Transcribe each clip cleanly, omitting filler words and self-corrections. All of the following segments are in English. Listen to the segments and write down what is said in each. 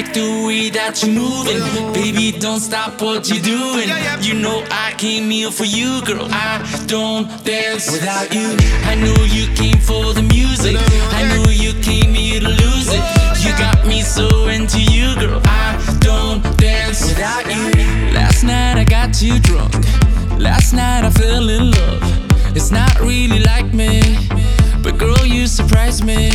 like the way that you're moving. Baby, don't stop what you're doing. You know I came here for you, girl. I don't dance without you. I know you came for the music. I know you came here to lose it. You got me so into you, girl. I don't dance without you. Last night I got you drunk. Last night I fell in love. It's not really like me, but girl, you surprised me.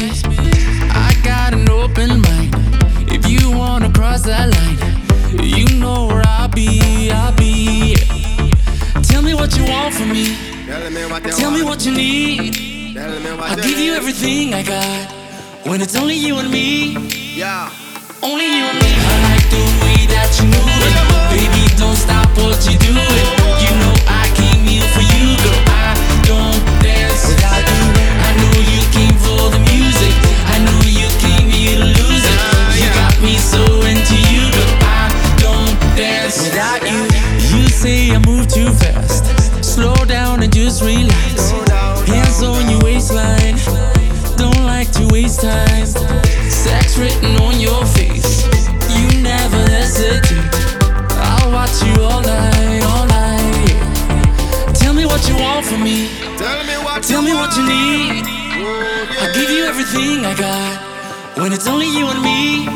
I got an open mind. If you wanna cross that line, you know where I'll be, I'll be. Tell me what you want from me. Tell me what you need. I'll give you everything I got. When it's only you and me. Only you and me. I like the way that you move it. Baby, don't stop what you're doing. You know I came here for you, girl. I don't dance without you. I know you came for the music. I know you came here to lose it. You got me so into you, girl. I don't dance without you. You say I move too fast. Slow down and just relax. Hands on your waistline. Don't like to waste time. Sex written on your face. You never hesitate. I'll watch you all night, all night. Tell me what you want from me. Tell me what you need. I'll give you everything I got. When it's only you and me.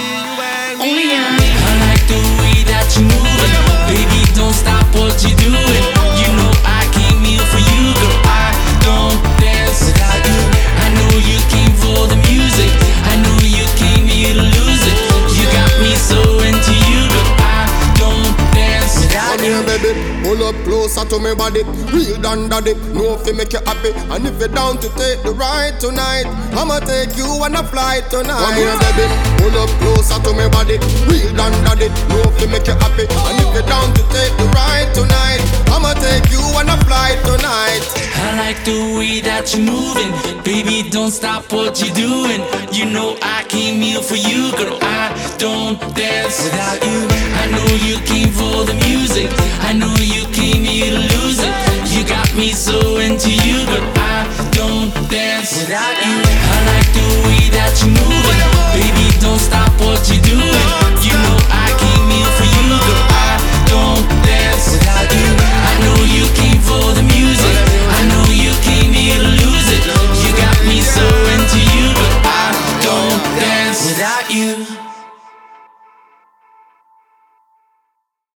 Only you and me. I like the way that you move it. Baby, don't stop what you're doing. You know I came here for you, girl. I don't dance without you. I know you came for the music. I know you came here to lose it. You got me so into you, girl. I don't dance without you. Come here, baby, pull up closer to me body. Real done daddy, know if you make you happy. And if you're down to take the ride tonight, I'ma take you on a flight tonight. Come here, baby, pull up closer to me body. Real done daddy, know if you make you happy. And if you're down to take the ride tonight, I'ma take you on a flight tonight. I like the way that you're moving. Baby, don't stop what you're doing. You know I came here for you, girl. I don't dance without you. I know you came for the music.